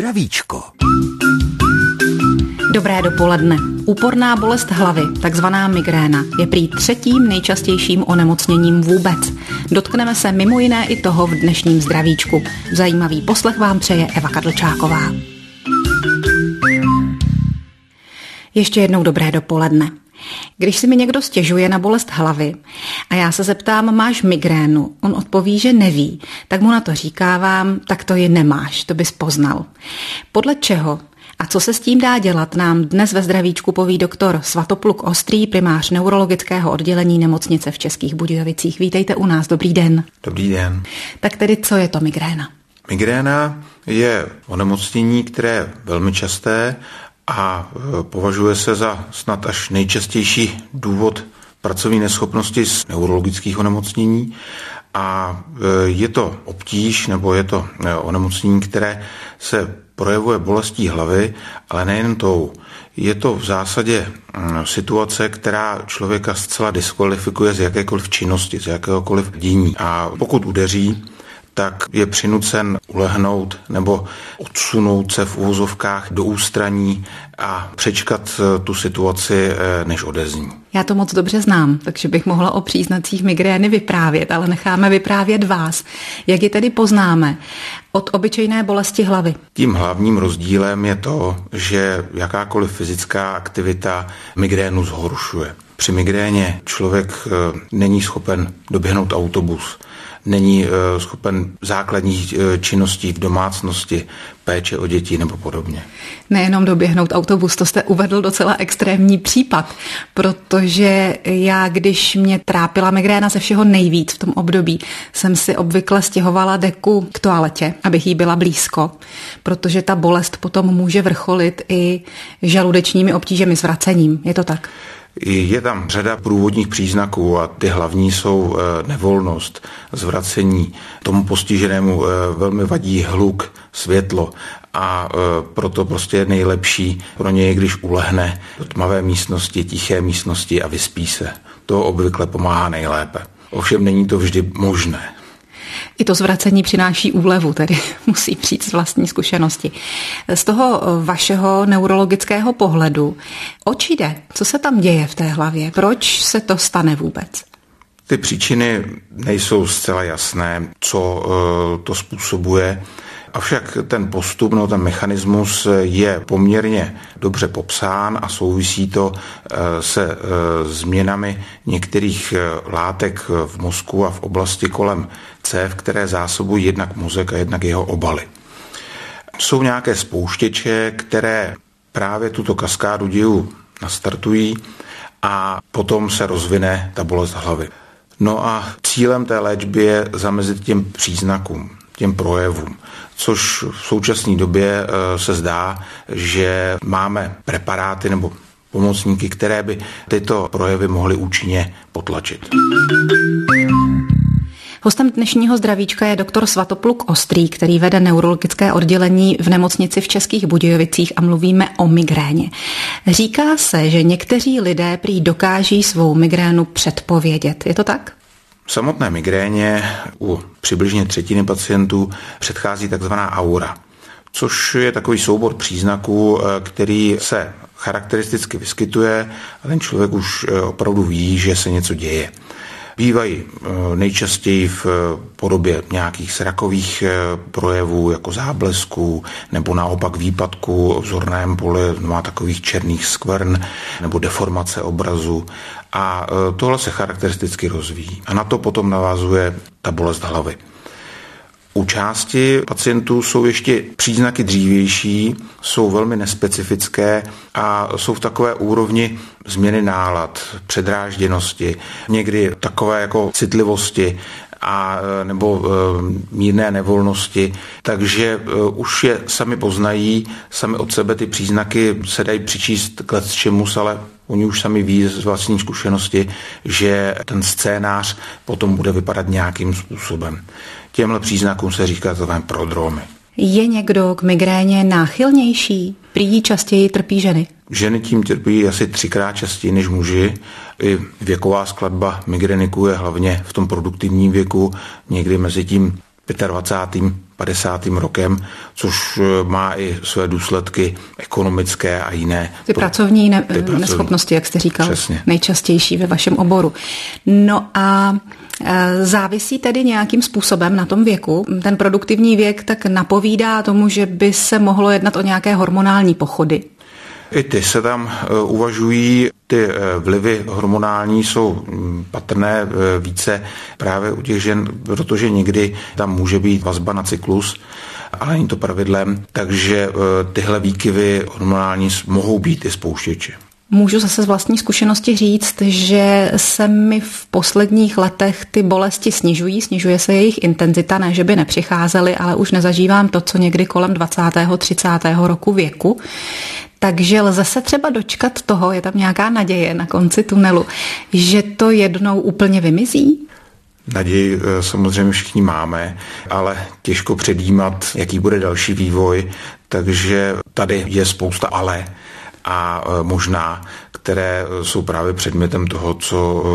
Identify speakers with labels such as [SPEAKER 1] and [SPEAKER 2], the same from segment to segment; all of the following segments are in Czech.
[SPEAKER 1] zdravíčko.
[SPEAKER 2] Dobré dopoledne. Úporná bolest hlavy, takzvaná migréna, je prý třetím nejčastějším onemocněním vůbec. Dotkneme se mimo jiné i toho v dnešním zdravíčku. Zajímavý poslech vám přeje Eva Kadlčáková. Ještě jednou dobré dopoledne. Když si mi někdo stěžuje na bolest hlavy a já se zeptám, máš migrénu, on odpoví, že neví, tak mu na to říkávám, tak to ji nemáš, to bys poznal. Podle čeho a co se s tím dá dělat, nám dnes ve zdravíčku poví doktor Svatopluk Ostrý, primář neurologického oddělení nemocnice v Českých Budějovicích. Vítejte u nás, dobrý den.
[SPEAKER 3] Dobrý den.
[SPEAKER 2] Tak tedy co je to migréna?
[SPEAKER 3] Migréna je onemocnění, které je velmi časté a považuje se za snad až nejčastější důvod pracovní neschopnosti z neurologických onemocnění. A je to obtíž, nebo je to onemocnění, které se projevuje bolestí hlavy, ale nejen tou. Je to v zásadě situace, která člověka zcela diskvalifikuje z jakékoliv činnosti, z jakéhokoliv dění. A pokud udeří, tak je přinucen ulehnout nebo odsunout se v uvozovkách do ústraní a přečkat tu situaci, než odezní.
[SPEAKER 2] Já to moc dobře znám, takže bych mohla o příznacích migrény vyprávět, ale necháme vyprávět vás. Jak ji tedy poznáme od obyčejné bolesti hlavy?
[SPEAKER 3] Tím hlavním rozdílem je to, že jakákoliv fyzická aktivita migrénu zhoršuje. Při migréně člověk není schopen doběhnout autobus, není schopen základních činností v domácnosti, péče o děti nebo podobně.
[SPEAKER 2] Nejenom doběhnout autobus, to jste uvedl docela extrémní případ, protože já, když mě trápila migréna ze všeho nejvíc v tom období, jsem si obvykle stěhovala deku k toaletě, abych jí byla blízko, protože ta bolest potom může vrcholit i žaludečními obtížemi, zvracením. Je to tak?
[SPEAKER 3] Je tam řada průvodních příznaků a ty hlavní jsou nevolnost, zvracení. Tomu postiženému velmi vadí hluk, světlo a proto prostě je nejlepší pro něj, když ulehne do tmavé místnosti, tiché místnosti a vyspí se. To obvykle pomáhá nejlépe. Ovšem není to vždy možné.
[SPEAKER 2] I to zvracení přináší úlevu, tedy musí přijít z vlastní zkušenosti. Z toho vašeho neurologického pohledu, oč jde? Co se tam děje v té hlavě? Proč se to stane vůbec?
[SPEAKER 3] Ty příčiny nejsou zcela jasné, co to způsobuje. Avšak ten postup, ten mechanismus je poměrně dobře popsán a souvisí to se změnami některých látek v mozku a v oblasti kolem cév, které zásobují jednak mozek a jednak jeho obaly. Jsou nějaké spouštěče, které právě tuto kaskádu dějů nastartují a potom se rozvine ta bolest hlavy. No a cílem té léčby je zamezit těm příznakům, těm projevům, což v současné době se zdá, že máme preparáty nebo pomocníky, které by tyto projevy mohly účinně potlačit.
[SPEAKER 2] Hostem dnešního zdravíčka je doktor Svatopluk Ostrý, který vede neurologické oddělení v nemocnici v Českých Budějovicích a mluvíme o migréně. Říká se, že někteří lidé prý dokáží svou migrénu předpovědět. Je to tak?
[SPEAKER 3] Samotné migréně u přibližně třetiny pacientů předchází takzvaná aura, což je takový soubor příznaků, který se charakteristicky vyskytuje a ten člověk už opravdu ví, že se něco děje. Bývají nejčastěji v podobě nějakých zrakových projevů, jako záblesků, nebo naopak výpadku v zorném poli, má takových černých skvrn, nebo deformace obrazu. A tohle se charakteristicky rozvíjí. A na to potom navazuje ta bolest hlavy. U části pacientů jsou ještě příznaky dřívější, jsou velmi nespecifické a jsou v takové úrovni změny nálad, předrážděnosti, někdy takové jako citlivosti a nebo mírné nevolnosti, takže už je sami poznají, sami od sebe ty příznaky se dají přičíst k lecčemus, ale oni už sami ví z vlastní zkušenosti, že ten scénář potom bude vypadat nějakým způsobem. Těmhle příznakům se říká takové prodromy.
[SPEAKER 2] Je někdo k migréně náchylnější? Prý častěji trpí ženy?
[SPEAKER 3] Ženy tím trpí asi 3krát častěji než muži. I věková skladba migréniků je hlavně v tom produktivním věku, někdy mezi tím 25. 50. rokem, což má i své důsledky ekonomické a jiné.
[SPEAKER 2] Ty pracovní neschopnosti, jak jste říkal,
[SPEAKER 3] přesně.
[SPEAKER 2] Nejčastější ve vašem oboru. No a závisí tedy nějakým způsobem na tom věku. Ten produktivní věk tak napovídá tomu, že by se mohlo jednat o nějaké hormonální pochody.
[SPEAKER 3] I ty se tam uvažují, ty vlivy hormonální jsou patrné více právě u těch žen, protože někdy tam může být vazba na cyklus, ale není to pravidlem, takže tyhle výkyvy hormonální mohou být i spouštěči.
[SPEAKER 2] Můžu zase z vlastní zkušenosti říct, že se mi v posledních letech ty bolesti snižuje se jejich intenzita, ne že by nepřicházely, ale už nezažívám to, co někdy kolem 20. 30. roku věku. Takže lze se třeba dočkat toho, je tam nějaká naděje na konci tunelu, že to jednou úplně vymizí?
[SPEAKER 3] Naději samozřejmě všichni máme, ale těžko předjímat, jaký bude další vývoj, takže tady je spousta ale a možná, které jsou právě předmětem toho, co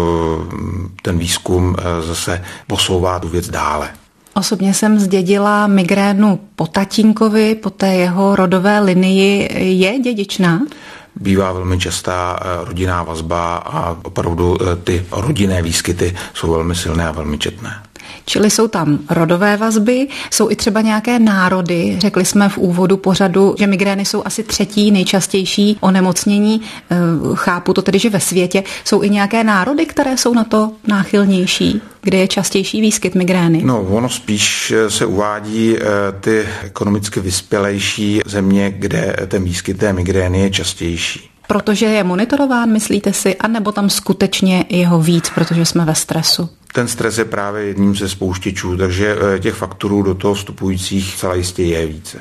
[SPEAKER 3] ten výzkum zase posouvá tu věc dále.
[SPEAKER 2] Osobně jsem zdědila migrénu po tatínkovi, po té jeho rodové linii. Je dědičná?
[SPEAKER 3] Bývá velmi častá rodinná vazba a opravdu ty rodinné výskyty jsou velmi silné a velmi četné.
[SPEAKER 2] Čili jsou tam rodové vazby, jsou i třeba nějaké národy. Řekli jsme v úvodu pořadu, že migrény jsou asi 3. nejčastější onemocnění. Chápu to tedy, že ve světě jsou i nějaké národy, které jsou na to náchylnější, kde je častější výskyt migrény.
[SPEAKER 3] No, ono spíš se uvádí ty ekonomicky vyspělejší země, kde ten výskyt té migrény je častější.
[SPEAKER 2] Protože je monitorován, myslíte si, anebo tam skutečně jeho víc, protože jsme ve stresu?
[SPEAKER 3] Ten stres je právě jedním ze spouštěčů, takže těch faktorů do toho vstupujících celá jistě je více.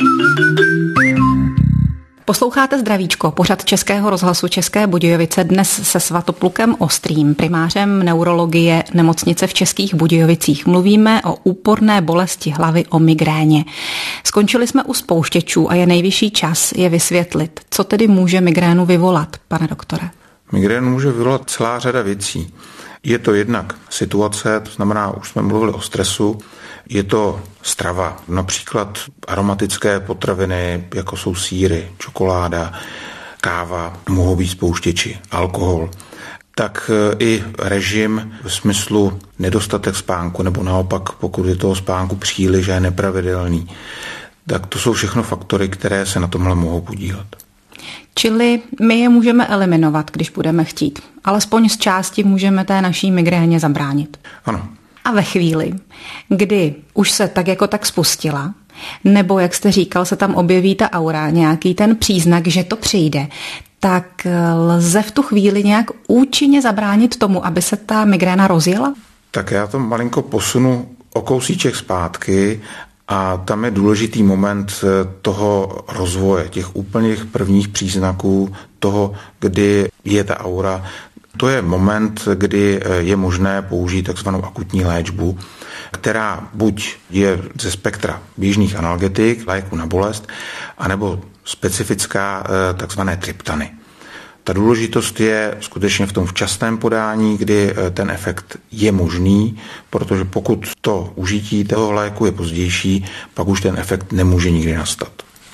[SPEAKER 2] Posloucháte Zdravíčko, pořad Českého rozhlasu České Budějovice, dnes se Svatoplukem Ostrým, primářem neurologie nemocnice v Českých Budějovicích. Mluvíme o úporné bolesti hlavy, o migréně. Skončili jsme u spouštěčů a je nejvyšší čas je vysvětlit, co tedy může migrénu vyvolat, pane doktore.
[SPEAKER 3] Migrénu může vyvolat celá řada věcí. Je to jednak situace, to znamená, už jsme mluvili o stresu, je to strava, například aromatické potraviny, jako jsou sýry, čokoláda, káva, mohou být spouštěči, alkohol. Tak i režim v smyslu nedostatek spánku, nebo naopak, pokud je toho spánku příliš a je nepravidelný, tak to jsou všechno faktory, které se na tomhle mohou podílet.
[SPEAKER 2] Čili my je můžeme eliminovat, když budeme chtít. Alespoň z části můžeme té naší migréně zabránit.
[SPEAKER 3] Ano.
[SPEAKER 2] A ve chvíli, kdy už se tak jako tak spustila, nebo jak jste říkal, se tam objeví ta aura, nějaký ten příznak, že to přijde, tak lze v tu chvíli nějak účinně zabránit tomu, aby se ta migréna rozjela?
[SPEAKER 3] Tak já to malinko posunu o kousíček zpátky a tam je důležitý moment toho rozvoje, těch úplných prvních příznaků toho, kdy je ta aura. To je moment, kdy je možné použít takzvanou akutní léčbu, která buď je ze spektra běžných analgetik, léku na bolest, anebo specifická takzvané triptany. Ta důležitost je skutečně v tom včasném podání, kdy ten efekt je možný, protože pokud to užití toho léku je pozdější, pak už ten efekt nemůže nikdy nastat.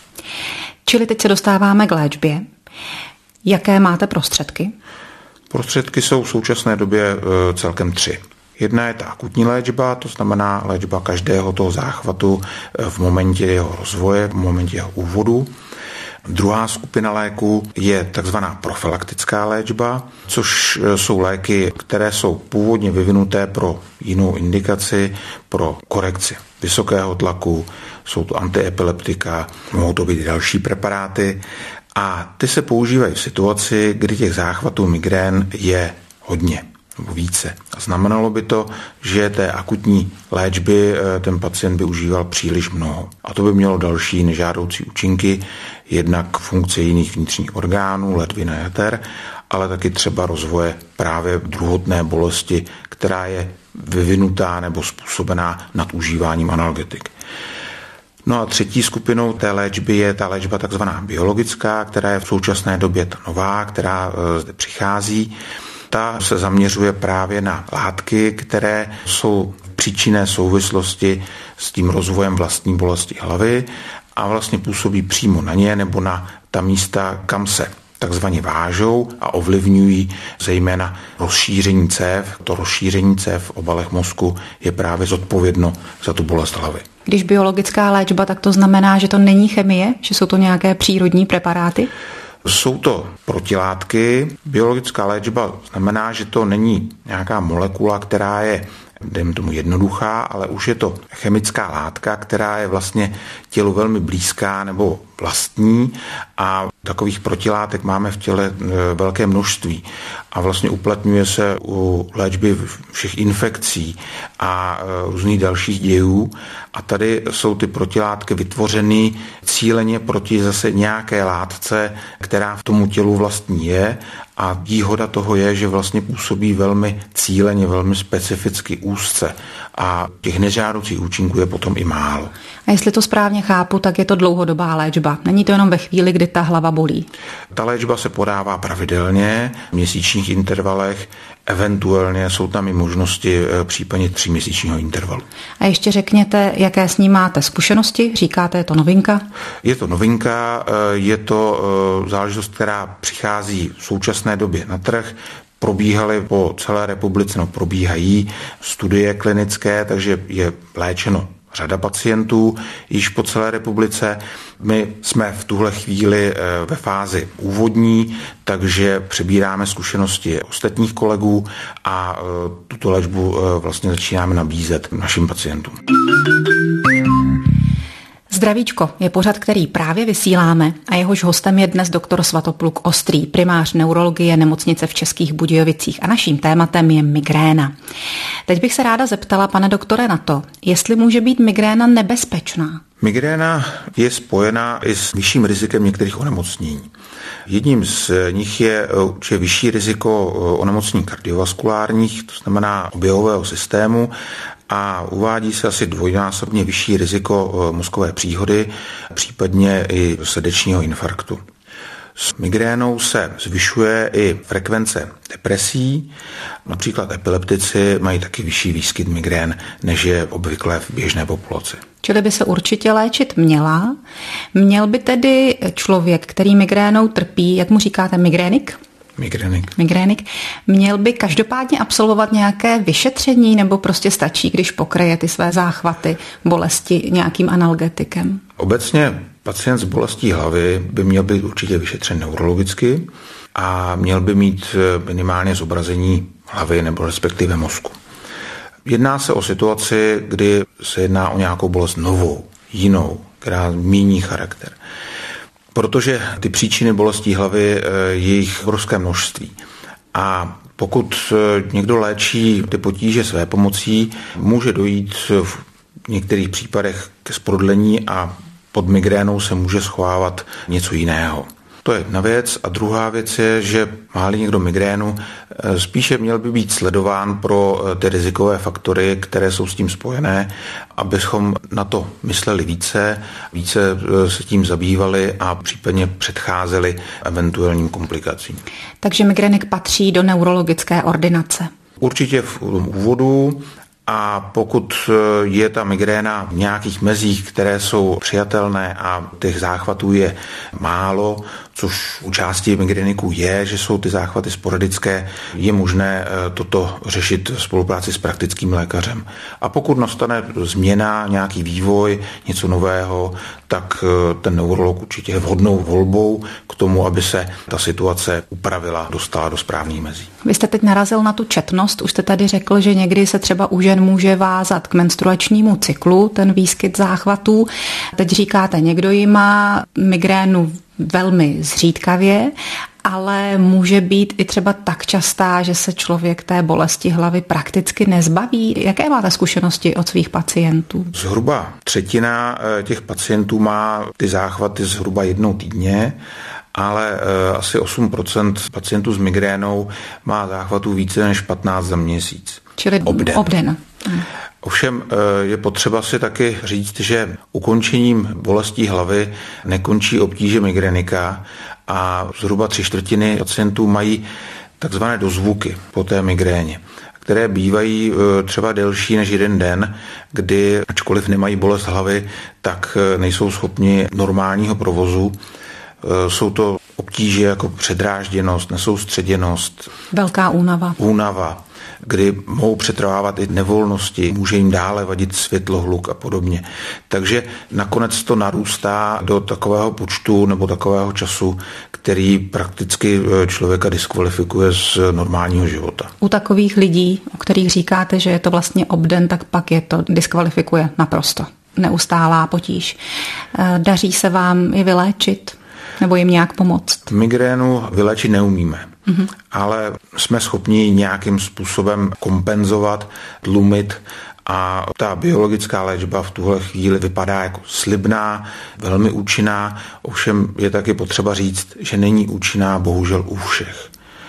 [SPEAKER 2] Čili teď se dostáváme k léčbě. Jaké máte prostředky?
[SPEAKER 3] Prostředky jsou v současné době celkem 3. Jedna je ta akutní léčba, to znamená léčba každého toho záchvatu v momentě jeho rozvoje, v momentě jeho úvodu. Druhá skupina léků je takzvaná profylaktická léčba, což jsou léky, které jsou původně vyvinuté pro jinou indikaci, pro korekci vysokého tlaku, jsou to antiepileptika, mohou to být další preparáty a ty se používají v situaci, kdy těch záchvatů migrén je hodně nebo více. A znamenalo by to, že té akutní léčby ten pacient by užíval příliš mnoho. A to by mělo další nežádoucí účinky, jednak funkce jiných vnitřních orgánů, ledvin a jater, ale taky třeba rozvoje právě druhotné bolesti, která je vyvinutá nebo způsobená nadužíváním analgetik. No a třetí skupinou té léčby je ta léčba takzvaná biologická, která je v současné době ta nová, která zde přichází. Ta se zaměřuje právě na látky, které jsou v příčinné souvislosti s tím rozvojem vlastní bolesti hlavy a vlastně působí přímo na ně nebo na ta místa, kam se takzvaně vážou a ovlivňují zejména rozšíření cév. To rozšíření cév v obalech mozku je právě zodpovědno za tu bolest hlavy.
[SPEAKER 2] Když biologická léčba, tak to znamená, že to není chemie, že jsou to nějaké přírodní preparáty?
[SPEAKER 3] Jsou to protilátky. Biologická léčba znamená, že to není nějaká molekula, která je, dejme tomu, jednoduchá, ale už je to chemická látka, která je vlastně tělu velmi blízká nebo vlastní a takových protilátek máme v těle velké množství a vlastně uplatňuje se u léčby všech infekcí a různých dalších dějů a tady jsou ty protilátky vytvořeny cíleně proti zase nějaké látce, která v tomu tělu vlastní je a výhoda toho je, že vlastně působí velmi cíleně, velmi specificky úzce a těch nežádoucích účinků je potom i málo.
[SPEAKER 2] A jestli to správně chápu, tak je to dlouhodobá léčba. Není to jenom ve chvíli, kdy ta hlava bolí.
[SPEAKER 3] Ta léčba se podává pravidelně, v měsíčních intervalech, eventuálně jsou tam i možnosti případně 3měsíčního intervalu.
[SPEAKER 2] A ještě řekněte, jaké s ní máte zkušenosti? Říkáte, je to novinka?
[SPEAKER 3] Je to novinka, je to záležitost, která přichází v současné době na trh. Probíhaly po celé republice, probíhají studie klinické, takže je léčeno řada pacientů již po celé republice. My jsme v tuhle chvíli ve fázi úvodní, takže přebíráme zkušenosti ostatních kolegů a tuto léčbu vlastně začínáme nabízet našim pacientům.
[SPEAKER 2] Zdravíčko je pořad, který právě vysíláme a jehož hostem je dnes doktor Svatopluk Ostrý, primář neurologie nemocnice v Českých Budějovicích a naším tématem je migréna. Teď bych se ráda zeptala, pane doktore, na to, jestli může být migréna nebezpečná.
[SPEAKER 3] Migréna je spojená i s vyšším rizikem některých onemocnění. Jedním z nich je určitě vyšší riziko onemocnění kardiovaskulárních, to znamená oběhového systému, a uvádí se asi dvojnásobně vyšší riziko mozkové příhody, případně i srdečního infarktu. S migrénou se zvyšuje i frekvence depresí, například epileptici mají taky vyšší výskyt migrén, než je obvykle v běžné populaci.
[SPEAKER 2] Čili by se určitě léčit měla. Měl by tedy člověk, který migrénou trpí, jak mu říkáte, migrénik, měl by každopádně absolvovat nějaké vyšetření nebo prostě stačí, když pokryje ty své záchvaty, bolesti nějakým analgetikem?
[SPEAKER 3] Obecně pacient s bolestí hlavy by měl být určitě vyšetřen neurologicky a měl by mít minimálně zobrazení hlavy nebo respektive mozku. Jedná se o situaci, kdy se jedná o nějakou bolest novou, jinou, která mění charakter. Protože ty příčiny bolestí hlavy je jich obrovské množství. A pokud někdo léčí ty potíže své pomocí, může dojít v některých případech ke zprodlení a pod migrénou se může schovávat něco jiného. To je jedna věc. A druhá věc je, že má-li někdo migrénu, spíše měl by být sledován pro ty rizikové faktory, které jsou s tím spojené, abychom na to mysleli více se tím zabývali a případně předcházeli eventuálním komplikacím.
[SPEAKER 2] Takže migrénik patří do neurologické ordinace?
[SPEAKER 3] Určitě v úvodu. A pokud je ta migréna v nějakých mezích, které jsou přijatelné a těch záchvatů je málo, což u části migréniků je, že jsou ty záchvaty sporadické, je možné toto řešit v spolupráci s praktickým lékařem. A pokud nastane změna, nějaký vývoj, něco nového, tak ten neurolog určitě je vhodnou volbou k tomu, aby se ta situace upravila, dostala do správných mezí.
[SPEAKER 2] Vy jste teď narazil na tu četnost, už jste tady řekl, že někdy se třeba u žen může vázat k menstruačnímu cyklu, ten výskyt záchvatů. Teď říkáte, někdo ji má migrénu velmi zřídkavě, ale může být i třeba tak častá, že se člověk té bolesti hlavy prakticky nezbaví. Jaké máte zkušenosti od svých pacientů?
[SPEAKER 3] Zhruba třetina těch pacientů má ty záchvaty zhruba jednou týdně, ale asi 8% pacientů s migrénou má záchvatů více než 15 za měsíc.
[SPEAKER 2] Čili obden.
[SPEAKER 3] Ovšem je potřeba si taky říct, že ukončením bolestí hlavy nekončí obtíže migrénika a zhruba 3/4 pacientů mají takzvané dozvuky po té migréně, které bývají třeba delší než jeden den, kdy ačkoliv nemají bolest hlavy, tak nejsou schopni normálního provozu. Jsou to obtíže jako předrážděnost, nesoustředěnost.
[SPEAKER 2] Velká únava.
[SPEAKER 3] Kdy mohou přetrvávat i nevolnosti, může jim dále vadit světlohluk a podobně. Takže nakonec to narůstá do takového počtu nebo takového času, který prakticky člověka diskvalifikuje z normálního života.
[SPEAKER 2] U takových lidí, o kterých říkáte, že je to vlastně obden, tak pak je to diskvalifikuje naprosto. Neustálá potíž. Daří se vám je vyléčit nebo jim nějak pomoct?
[SPEAKER 3] Migrénu vyléčit neumíme. Ale jsme schopni nějakým způsobem kompenzovat, tlumit a ta biologická léčba v tuhle chvíli vypadá jako slibná, velmi účinná, ovšem je taky potřeba říct, že není účinná bohužel u všech.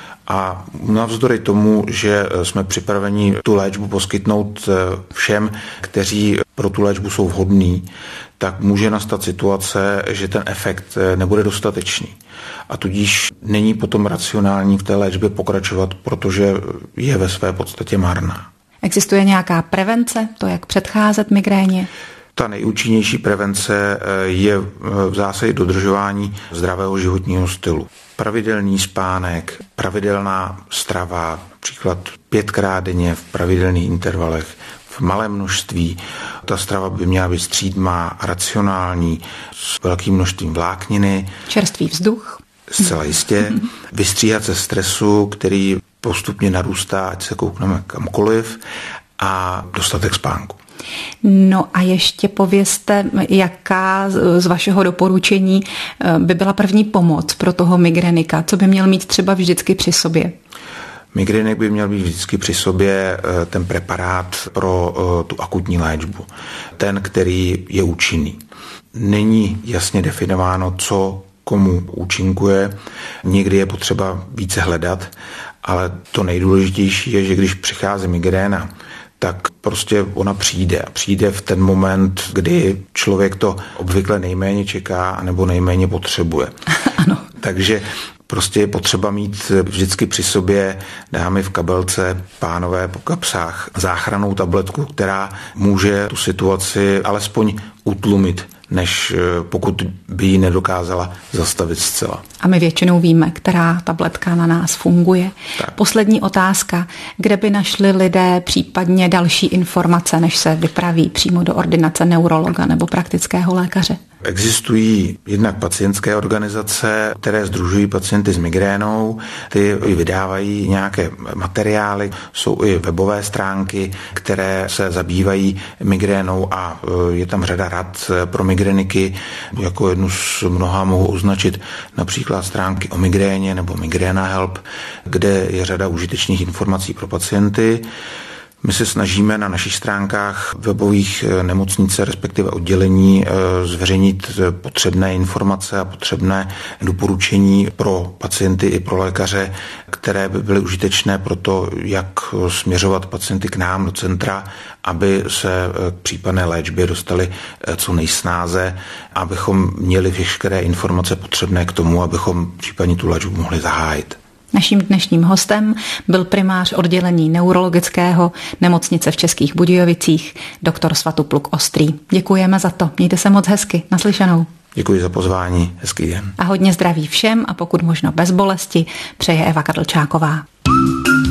[SPEAKER 3] A navzdory tomu, že jsme připraveni tu léčbu poskytnout všem, kteří pro tu léčbu jsou vhodní, tak může nastat situace, že ten efekt nebude dostatečný. A tudíž není potom racionální v té léčbě pokračovat, protože je ve své podstatě marná.
[SPEAKER 2] Existuje nějaká prevence, to jak předcházet migréně?
[SPEAKER 3] Ta nejúčinnější prevence je v zásadě dodržování zdravého životního stylu. Pravidelný spánek, pravidelná strava, například 5krát denně v pravidelných intervalech, v malém množství. Ta strava by měla být střídmá, racionální, s velkým množstvím vlákniny.
[SPEAKER 2] Čerstvý vzduch.
[SPEAKER 3] Zcela jistě. Vystříhat se stresu, který postupně narůstá, ať se koukneme kamkoliv, a dostatek spánku.
[SPEAKER 2] No a ještě povězte, jaká z vašeho doporučení by byla první pomoc pro toho migrénika, co by měl mít třeba vždycky při sobě?
[SPEAKER 3] Migrénik by měl být vždycky při sobě ten preparát pro tu akutní léčbu. Ten, který je účinný. Není jasně definováno, co komu účinkuje. Někdy je potřeba více hledat, ale to nejdůležitější je, že když přichází migréna, tak prostě ona přijde. A přijde v ten moment, kdy člověk to obvykle nejméně čeká nebo nejméně potřebuje.
[SPEAKER 2] Ano.
[SPEAKER 3] Takže prostě je potřeba mít vždycky při sobě, dámy v kabelce, pánové po kapsách, záchrannou tabletku, která může tu situaci alespoň utlumit, než pokud by ji nedokázala zastavit zcela.
[SPEAKER 2] A my většinou víme, která tabletka na nás funguje.
[SPEAKER 3] Tak.
[SPEAKER 2] Poslední otázka. Kde by našli lidé případně další informace, než se vypraví přímo do ordinace neurologa nebo praktického lékaře?
[SPEAKER 3] Existují jednak pacientské organizace, které sdružují pacienty s migrénou. Ty vydávají nějaké materiály, jsou i webové stránky, které se zabývají migrénou a je tam řada rad pro migréniky. Jako jednu z mnoha mohu označit například stránky o migréně nebo Migréna Help, kde je řada užitečných informací pro pacienty. My se snažíme na našich stránkách webových nemocnice, respektive oddělení, zveřejnit potřebné informace a potřebné doporučení pro pacienty i pro lékaře, které by byly užitečné pro to, jak směřovat pacienty k nám do centra, aby se k případné léčbě dostali co nejsnáze, abychom měli veškeré informace potřebné k tomu, abychom případně tu léčbu mohli zahájit.
[SPEAKER 2] Naším dnešním hostem byl primář oddělení neurologického nemocnice v Českých Budějovicích, doktor Svatopluk Ostrý. Děkujeme za to. Mějte se moc hezky. Naslyšenou.
[SPEAKER 3] Děkuji za pozvání. Hezký den.
[SPEAKER 2] A hodně zdraví všem a pokud možno bez bolesti, přeje Eva Kadlčáková.